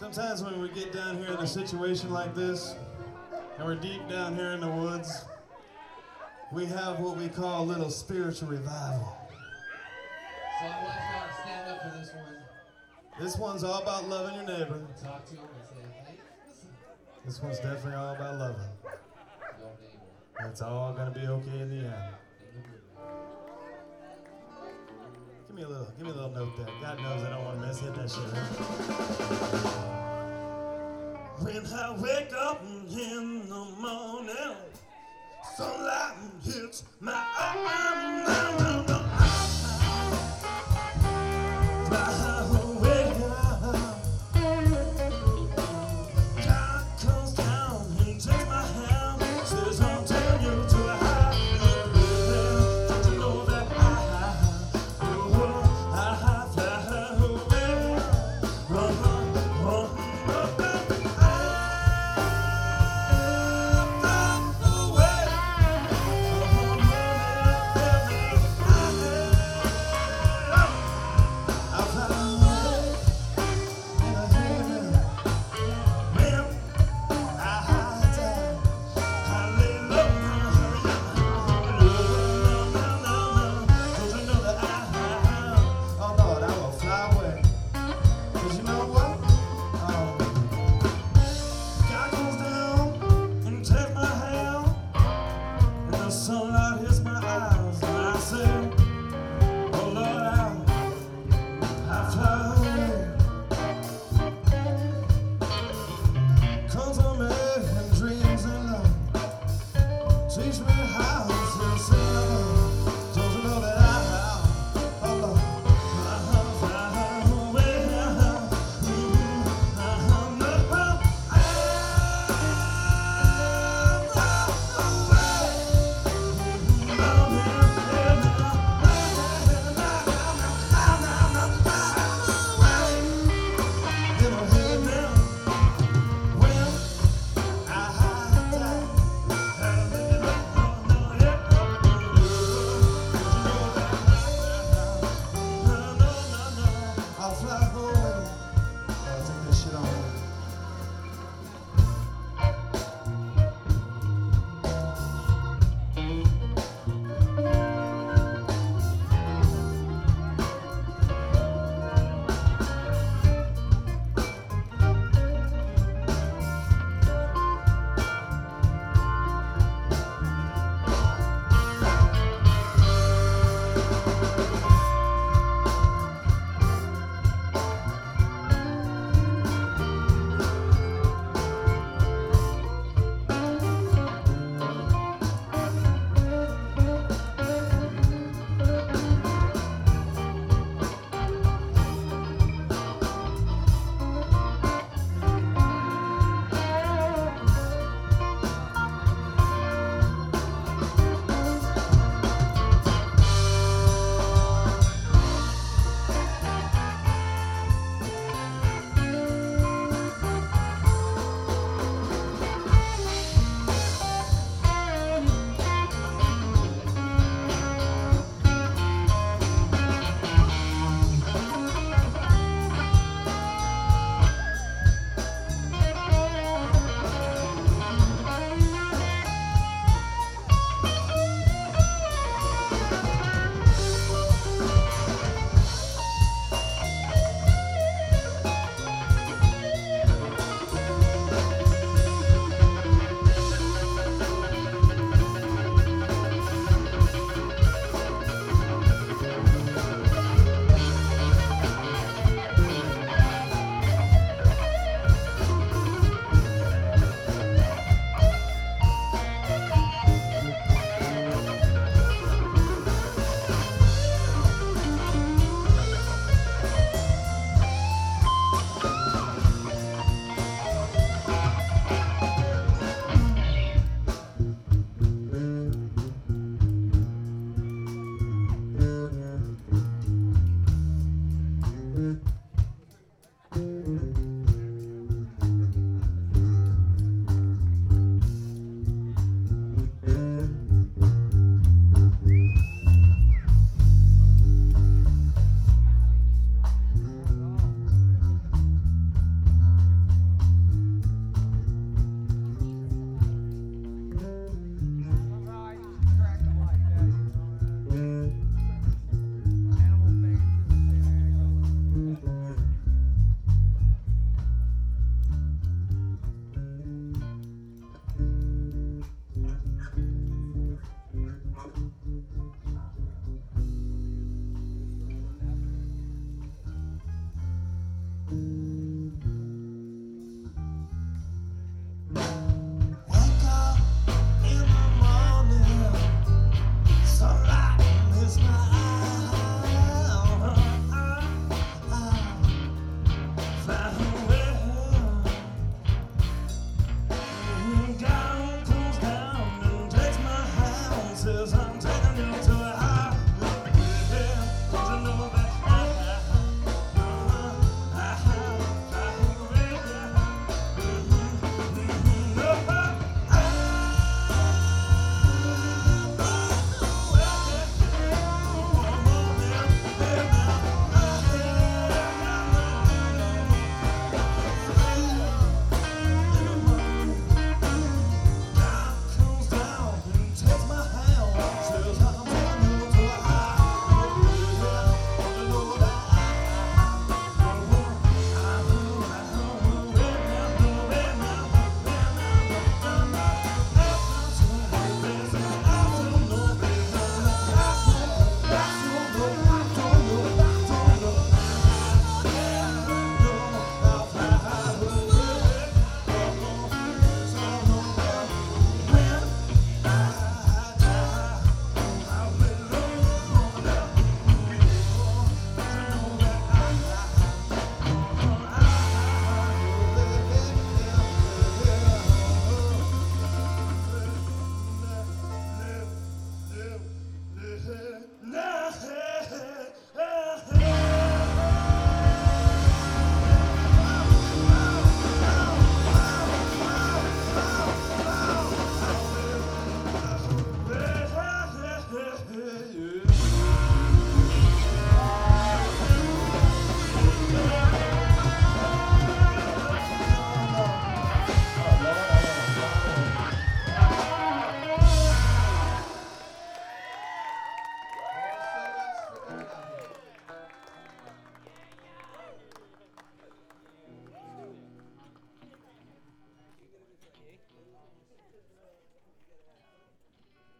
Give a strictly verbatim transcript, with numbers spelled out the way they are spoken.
Sometimes when we get down here in a situation like this, and we're deep down here in the woods, we have what we call a little spiritual revival. So I want y'all to stand up for this one. This one's all about loving your neighbor. Talk to him and say, hey, listen. This one's definitely all about loving. Your neighbor. It's all gonna be okay in the end. In the middle. Give me a little, give me a little note there. God knows I don't want to miss. Hit that shit. When I wake up in the morning, sunlight hits my arm.